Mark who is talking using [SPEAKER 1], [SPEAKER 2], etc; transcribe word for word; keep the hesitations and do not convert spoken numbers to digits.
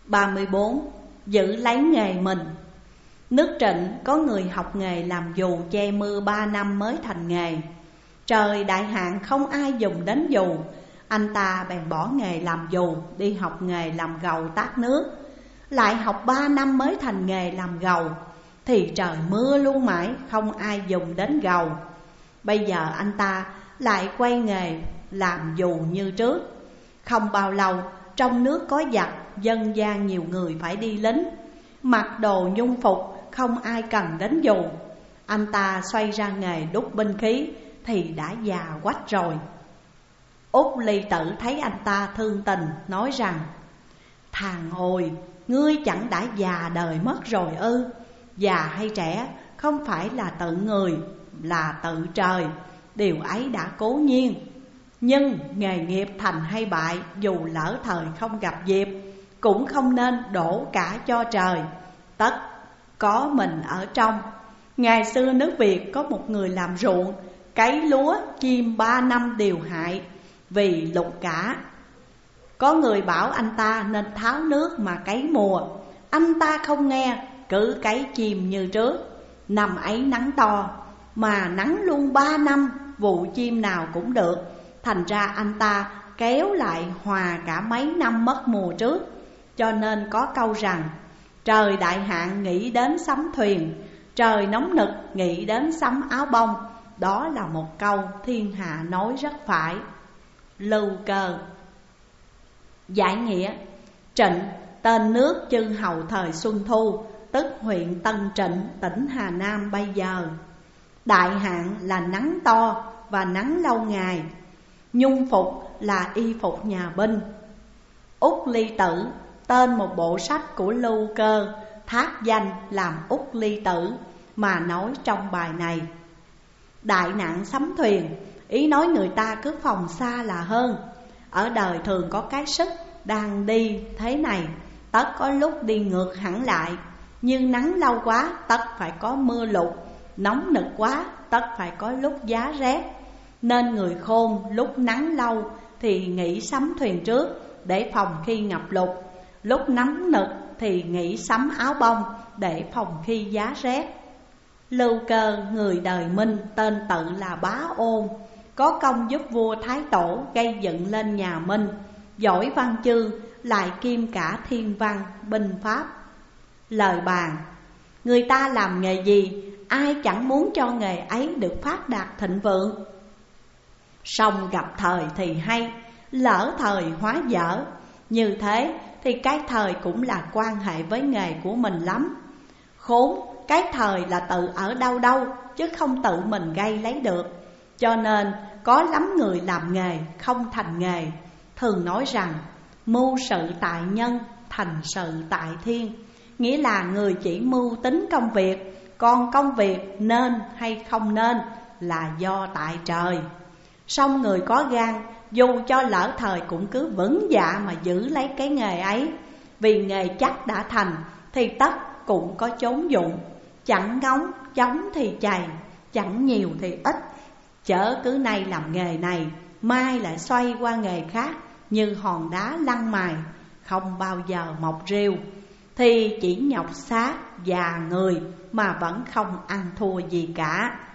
[SPEAKER 1] ba mươi bốn. Giữ lấy nghề mình. Nước Trịnh có người học nghề làm dù che mưa ba năm mới thành nghề. Trời đại hạn không ai dùng đến dù, anh ta bèn bỏ nghề làm dù, đi học nghề làm gầu tát nước. Lại học ba năm mới thành nghề làm gầu, thì trời mưa luôn mãi không ai dùng đến gầu. Bây giờ anh ta lại quay nghề làm dù như trước. Không bao lâu trong nước có giặc, dân gian nhiều người phải đi lính, mặc đồ nhung phục, không ai cần đến dù. Anh ta xoay ra nghề đúc binh khí thì đã già quách rồi. Út Ly Tử thấy anh ta thương tình, nói rằng: Thằng ôi, ngươi chẳng đã già đời mất rồi ư? Già hay trẻ không phải là tự người, là tự trời. Điều ấy đã cố nhiên. Nhưng nghề nghiệp thành hay bại, dù lỡ thời không gặp dịp, cũng không nên đổ cả cho trời. Tất có mình ở trong. Ngày xưa nước Việt có một người làm ruộng, cấy lúa chim ba năm đều hại vì lục cả. Có người bảo anh ta nên tháo nước mà cấy mùa, anh ta không nghe, cứ cấy chim như trước. Năm ấy nắng to, mà nắng luôn ba năm, vụ chim nào cũng được. Thành ra anh ta kéo lại hòa cả mấy năm mất mùa trước. Cho nên có câu rằng: trời đại hạn nghĩ đến sắm thuyền, trời nóng nực nghĩ đến sắm áo bông. Đó là một câu thiên hạ nói rất phải. Lưu Cơ. Giải nghĩa: Trịnh, tên nước chư hầu thời Xuân Thu, tức huyện Tân Trịnh, tỉnh Hà Nam bây giờ. Đại hạn là nắng to và nắng lâu ngày. Nhung phục là y phục nhà binh. Út Ly Tử, tên một bộ sách của Lưu Cơ, thác danh làm Út Ly Tử mà nói trong bài này. Đại nạn sắm thuyền, ý nói người ta cứ phòng xa là hơn. Ở đời thường có cái sức đang đi thế này, tất có lúc đi ngược hẳn lại. Nhưng nắng lâu quá tất phải có mưa lụt, nóng nực quá tất phải có lúc giá rét. Nên người khôn lúc nắng lâu thì nghĩ sắm thuyền trước để phòng khi ngập lụt, lúc nóng nực thì nghĩ sắm áo bông để phòng khi giá rét. Lưu Cơ người đời Minh, tên tự là Bá Ôn, có công giúp vua Thái Tổ gây dựng lên nhà Minh, giỏi văn chương, lại kiêm cả thiên văn, binh pháp. Lời bàn: người ta làm nghề gì, ai chẳng muốn cho nghề ấy được phát đạt thịnh vượng. Song gặp thời thì hay, lỡ thời hóa dở. Như thế thì cái thời cũng là quan hệ với nghề của mình lắm. Khốn, cái thời là tự ở đâu đâu, chứ không tự mình gây lấy được. Cho nên có lắm người làm nghề không thành nghề. Thường nói rằng mưu sự tại nhân, thành sự tại thiên. Nghĩa là người chỉ mưu tính công việc, còn công việc nên hay không nên là do tại trời. Song người có gan, dù cho lỡ thời cũng cứ vững dạ mà giữ lấy cái nghề ấy. Vì nghề chắc đã thành thì tất cũng có chốn dụng. Chẳng ngóng chóng thì chày, chẳng nhiều thì ít. Chớ cứ nay làm nghề này, mai lại xoay qua nghề khác, như hòn đá lăn mài, không bao giờ mọc rêu. Thì chỉ nhọc xác già người mà vẫn không ăn thua gì cả.